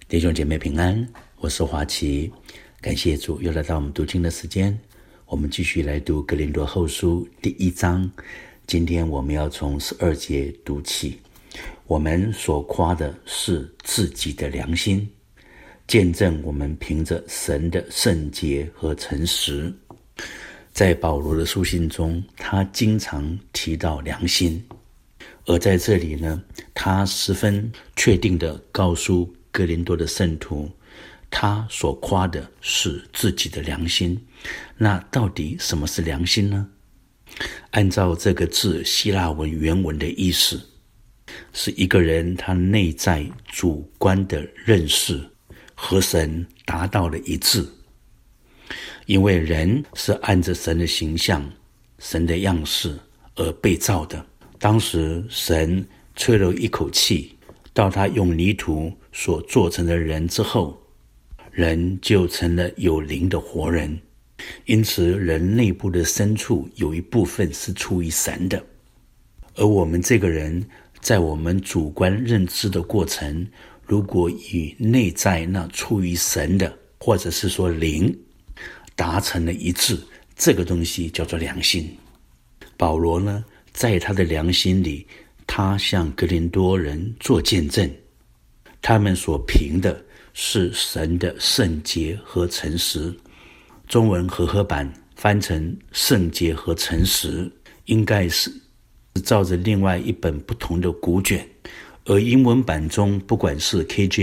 弟兄姐妹平安，我是华奇，感谢主又来到我们读经的时间。我们继续来读哥林多后书第1章，今天我们要从12节读起。我们所夸的是自己的良心，见证我们凭着神的圣洁和诚实。在保罗的书信中，他经常提到良心，而在这里呢，他十分确定地告诉哥林多的圣徒，他所夸的是自己的良心。那到底什么是良心呢？按照这个字希腊文原文的意思，是一个人他内在主观的认识和神达到了一致。因为人是按着神的形象、神的样式而被造的。当时神吹了一口气到他用泥土所做成的人之后，人就成了有灵的活人。因此人内部的深处有一部分是出于神的，而我们这个人在我们主观认知的过程，如果与内在那出于神的，或者是说灵达成了一致，这个东西叫做良心。保罗呢，在他的良心里，他向哥林多人做见证，他们所凭的是神的圣洁和诚实。中文和合版翻成圣洁和诚实，应该是照着另外一本不同的古卷，而英文版中不管是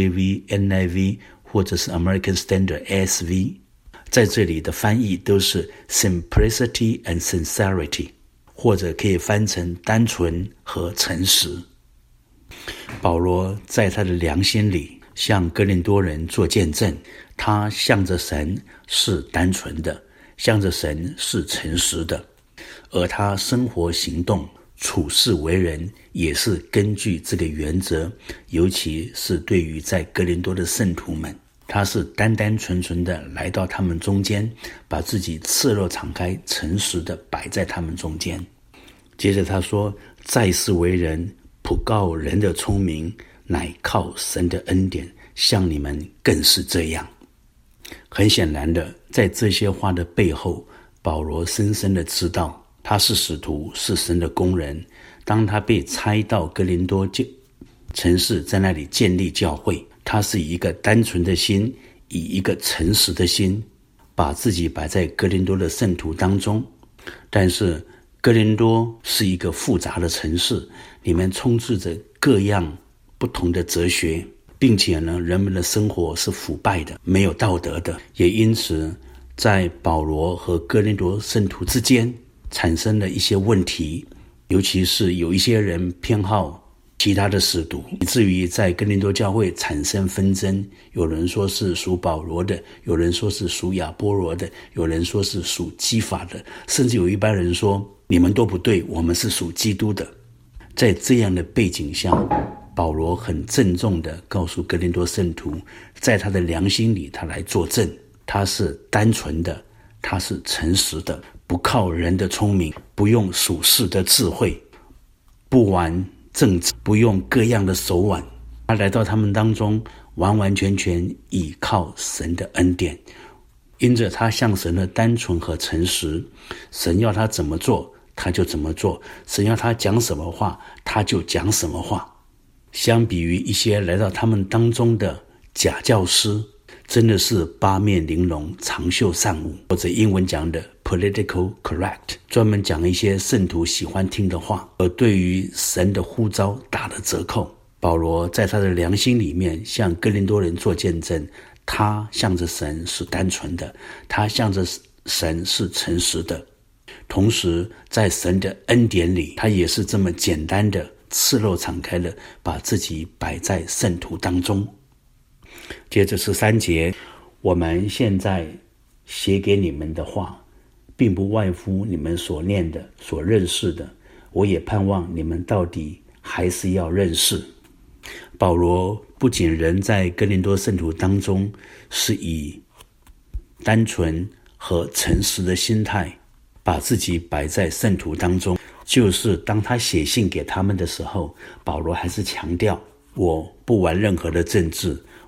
KJV、NIV 或者是 American Standard ASV， 在这里的翻译都是 simplicity and sincerity， 或者可以翻成单纯和诚实。保罗在他的良心里向哥林多人做见证，他向着神是单纯的，向着神是诚实的，而他生活行动处事为人也是根据这个原则，尤其是对于在哥林多的圣徒们，他是单单纯纯的来到他们中间，把自己赤裸敞开诚实的摆在他们中间。接着他说，在世为人，不靠人的聪明，乃靠神的恩典，像你们更是这样。很显然的，在这些话的背后，保罗深深的知道他是使徒，是神的工人。当他被差到哥林多城市，在那里建立教会，他是以一个单纯的心，以一个诚实的心，把自己摆在哥林多的圣徒当中。但是哥林多是一个复杂的城市，里面充斥着各样不同的哲学，并且呢，人们的生活是腐败的，没有道德的。也因此在保罗和哥林多圣徒之间产生了一些问题，尤其是有一些人偏好其他的使徒，以至于在哥林多教会产生纷争。有人说是属保罗的，有人说是属亚波罗的，有人说是属基法的，甚至有一般人说你们都不对，我们是属基督的。在这样的背景下，保罗很郑重地告诉哥林多圣徒，在他的良心里他来作证，他是单纯的，他是诚实的，不靠人的聪明，不用属世的智慧，不玩政治，不用各样的手腕。他来到他们当中，完完全全倚靠神的恩典，因着他向神的单纯和诚实，神要他怎么做他就怎么做，神要他讲什么话他就讲什么话。相比于一些来到他们当中的假教师，真的是八面玲珑，长袖善舞，或者英文讲的 political correct， 专门讲一些圣徒喜欢听的话，而对于神的呼召打了折扣。保罗在他的良心里面向哥林多人做见证，他向着神是单纯的，他向着神是诚实的，同时在神的恩典里，他也是这么简单的赤裸敞开了，把自己摆在圣徒当中。接着13节，我们现在写给你们的话，并不外乎你们所念的、所认识的，我也盼望你们到底还是要认识。保罗不仅人在哥林多圣徒当中是以单纯和诚实的心态把自己摆在圣徒当中，就是当他写信给他们的时候，保罗还是强调，我不玩任何的政治，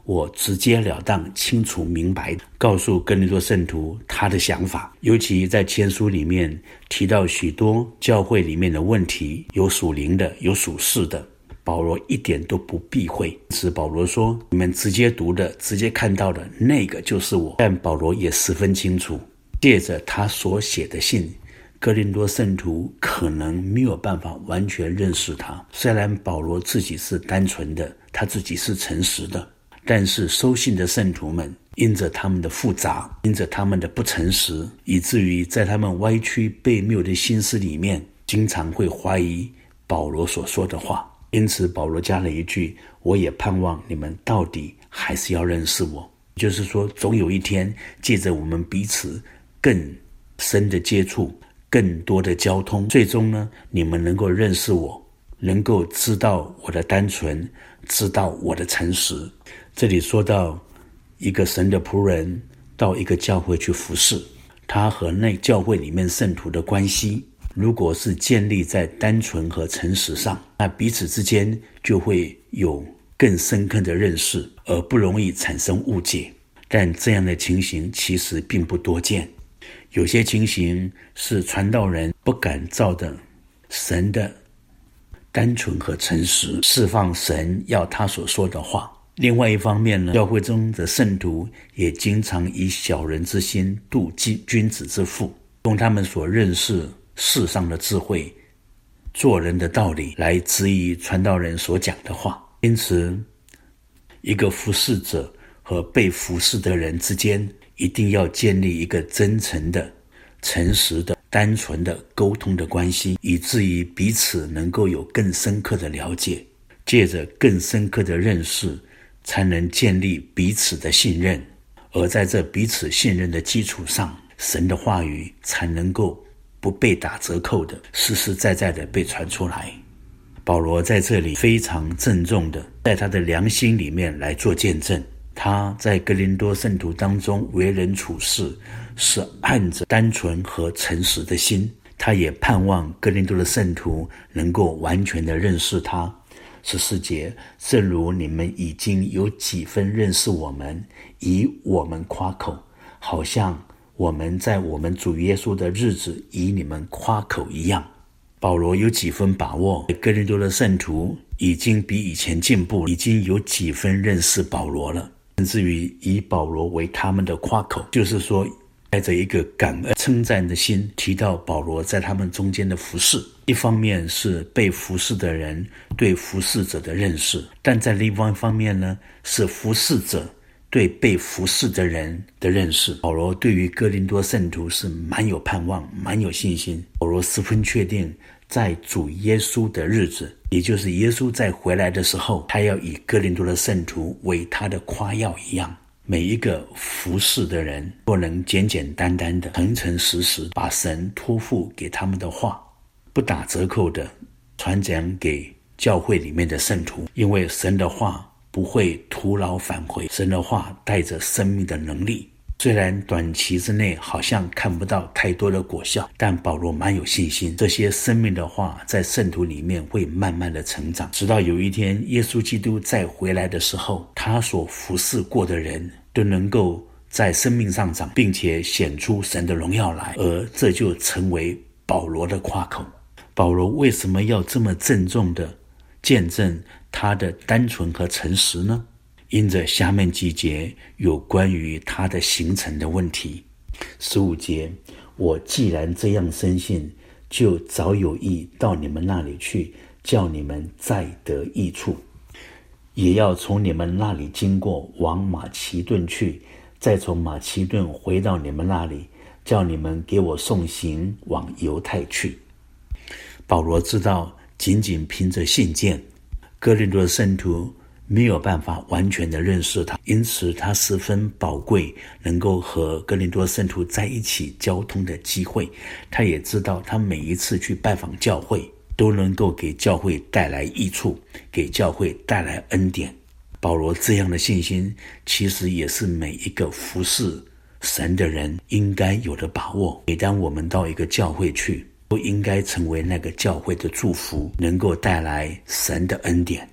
我直截了当、清楚明白告诉哥林多圣徒他的想法。尤其在前书里面提到许多教会里面的问题，有属灵的，有属世的，保罗一点都不避讳。因此保罗说，你们直接读的、直接看到的那个就是我。但保罗也十分清楚，借着他所写的信，哥林多圣徒可能没有办法完全认识他。虽然保罗自己是单纯的，他自己是诚实的，但是收信的圣徒们因着他们的复杂，因着他们的不诚实，以至于在他们歪曲悖谬的心思里面，经常会怀疑保罗所说的话。因此保罗加了一句，我也盼望你们到底还是要认识我。就是说，总有一天借着我们彼此更深的接触，更多的交通，最终呢，你们能够认识我，能够知道我的单纯，知道我的诚实。这里说到一个神的仆人到一个教会去服侍，他和那教会里面圣徒的关系，如果是建立在单纯和诚实上，那彼此之间就会有更深刻的认识，而不容易产生误解。但这样的情形其实并不多见，有些情形是传道人不敢照着神的单纯和诚实释放神要他所说的话。另外一方面呢，教会中的圣徒也经常以小人之心度君子之腹，用他们所认识世上的智慧、做人的道理来质疑传道人所讲的话。因此，一个服侍者和被服侍的人之间，一定要建立一个真诚的、诚实的、单纯的沟通的关系，以至于彼此能够有更深刻的了解，借着更深刻的认识，才能建立彼此的信任。而在这彼此信任的基础上，神的话语才能够不被打折扣的实实在在的被传出来。保罗在这里非常郑重的在他的良心里面来做见证，他在哥林多圣徒当中为人处事是按着单纯和诚实的心，他也盼望哥林多的圣徒能够完全的认识他。14节，正如你们已经有几分认识我们，以我们夸口，好像我们在我们主耶稣的日子以你们夸口一样。保罗有几分把握，哥林多的圣徒已经比以前进步，已经有几分认识保罗了，甚至于以保罗为他们的夸口，就是说带着一个感恩称赞的心，提到保罗在他们中间的服侍。一方面是被服侍的人对服侍者的认识，但在另外一方面呢，是服侍者对被服侍的人的认识。保罗对于哥林多圣徒是蛮有盼望，蛮有信心。保罗十分确定，在主耶稣的日子，也就是耶稣再回来的时候，他要以哥林多的圣徒为他的夸耀一样。每一个服侍的人都能简简单单的、诚诚实实把神托付给他们的话，不打折扣的传讲给教会里面的圣徒。因为神的话不会徒劳返回，神的话带着生命的能力。虽然短期之内好像看不到太多的果效，但保罗蛮有信心，这些生命的话在圣徒里面会慢慢的成长，直到有一天耶稣基督再回来的时候，他所服侍过的人都能够在生命上长，并且显出神的荣耀来，而这就成为保罗的夸口。保罗为什么要这么郑重的见证他的单纯和诚实呢？因着下面几节有关于他的形成的问题。15节，我既然这样深信，就早有意到你们那里去，叫你们再得益处，也要从你们那里经过，往马其顿去，再从马其顿回到你们那里，叫你们给我送行往犹太去。保罗知道，仅仅凭着信件，哥林多的圣徒没有办法完全的认识他，因此他十分宝贵能够和哥林多圣徒在一起交通的机会。他也知道他每一次去拜访教会都能够给教会带来益处，给教会带来恩典。保罗这样的信心其实也是每一个服侍神的人应该有的把握。每当我们到一个教会去，都应该成为那个教会的祝福，能够带来神的恩典。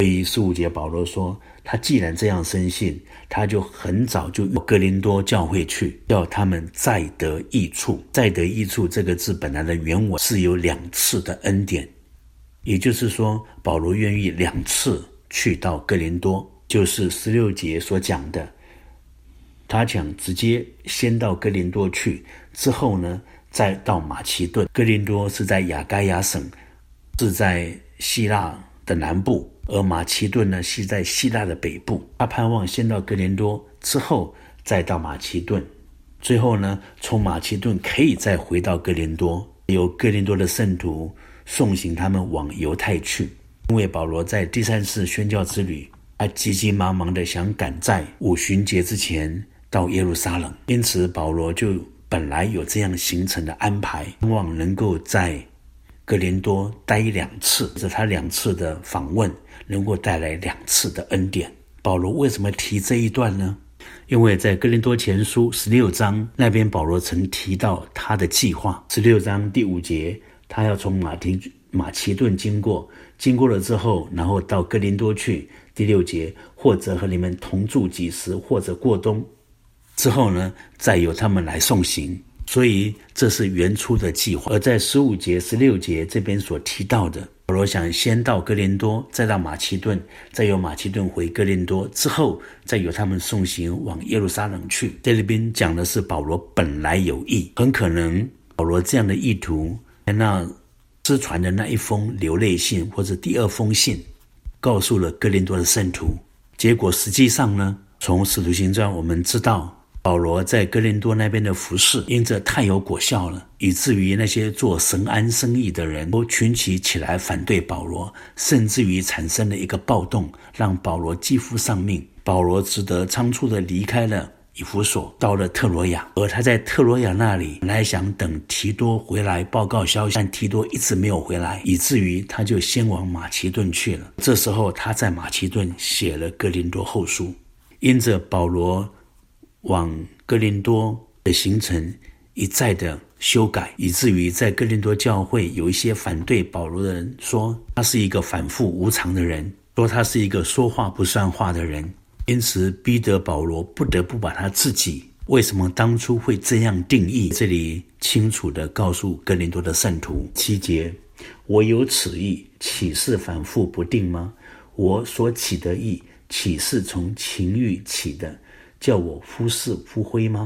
所以15节保罗说，他既然这样深信，他就很早就到哥林多教会去，要他们再得益处。再得益处这个字本来的原文是有2次的恩典，也就是说保罗愿意2次去到哥林多，就是16节所讲的，他想直接先到哥林多去，之后呢再到马其顿。哥林多是在亚该亚省，是在希腊的南部，而马其顿呢是在希腊的北部。他盼望先到哥林多，之后再到马其顿，最后呢从马其顿可以再回到哥林多，由哥林多的圣徒送行他们往犹太去。因为保罗在第3次宣教之旅，他急急忙忙的想赶在五旬节之前到耶路撒冷，因此保罗就本来有这样行程的安排，希望能够在哥林多待2次，这他2次的访问能够带来2次的恩典。保罗为什么提这一段呢？因为在哥林多前书16章那边，保罗曾提到他的计划。16章第5节，他要从马其顿经过了之后，然后到哥林多去。第6节，或者和你们同住几时，或者过冬，之后呢再由他们来送行。所以这是原初的计划。而在15节16节这边所提到的，保罗想先到哥林多，再到马其顿，再由马其顿回哥林多，之后再由他们送行往耶路撒冷去。在这边讲的是保罗本来有意，很可能保罗这样的意图在那失传的那一封流泪信或者第2封信告诉了哥林多的圣徒。结果实际上呢，从使徒行传我们知道，保罗在哥林多那边的服事因着太有果效了，以至于那些做神安生意的人都群起来反对保罗，甚至于产生了一个暴动，让保罗几乎丧命。保罗只得仓促地离开了以弗所，到了特罗亚。而他在特罗亚那里本来想等提多回来报告消息，但提多一直没有回来，以至于他就先往马其顿去了。这时候他在马其顿写了哥林多后书。因着保罗往哥林多的行程一再的修改，以至于在哥林多教会有一些反对保罗的人说他是一个反复无常的人，说他是一个说话不算话的人，因此逼得保罗不得不把他自己为什么当初会这样定义，这里清楚地告诉哥林多的圣徒。7节，我有此意，岂是反复不定吗？我所起的意，岂是从情欲起的，叫我忽是忽灰吗？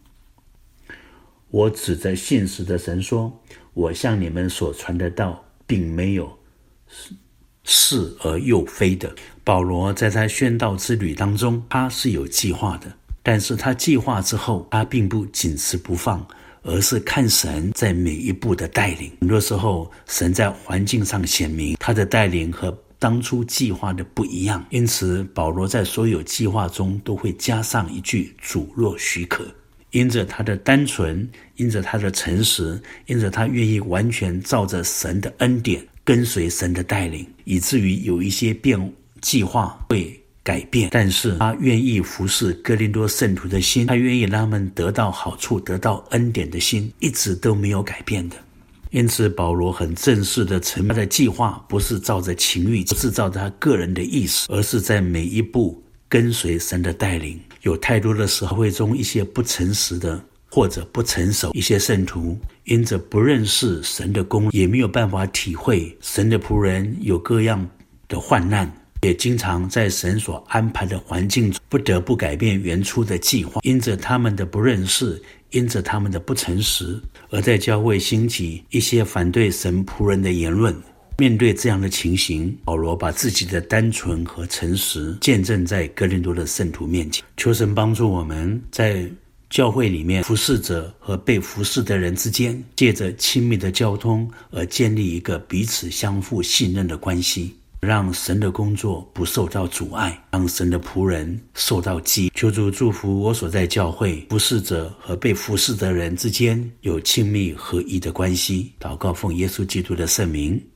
我指着信实的神说，我向你们所传的道并没有是而又非的。保罗在他宣道之旅当中，他是有计划的，但是他计划之后，他并不紧持不放，而是看神在每一步的带领。很多时候神在环境上显明他的带领和当初计划的不一样，因此保罗在所有计划中都会加上一句主若许可。因着他的单纯，因着他的诚实，因着他愿意完全照着神的恩典跟随神的带领，以至于有一些计划会改变，但是他愿意服侍哥林多圣徒的心，他愿意让他们得到好处，得到恩典的心，一直都没有改变的。因此保罗很正式的承认，他的计划不是照着情欲，不是照着他个人的意思，而是在每一步跟随神的带领。有太多的时候会中一些不诚实的或者不成熟一些圣徒，因着不认识神的功，也没有办法体会神的仆人有各样的患难，也经常在神所安排的环境中不得不改变原初的计划。因着他们的不认识，因着他们的不诚实，而在教会兴起一些反对神仆人的言论。面对这样的情形，保罗把自己的单纯和诚实见证在哥林多的圣徒面前。求神帮助我们在教会里面服侍者和被服侍的人之间，借着亲密的交通而建立一个彼此相互信任的关系，让神的工作不受到阻碍，让神的仆人受到激励。求主祝福我所在教会服侍者和被服侍的人之间有亲密合一的关系。祷告奉耶稣基督的圣名。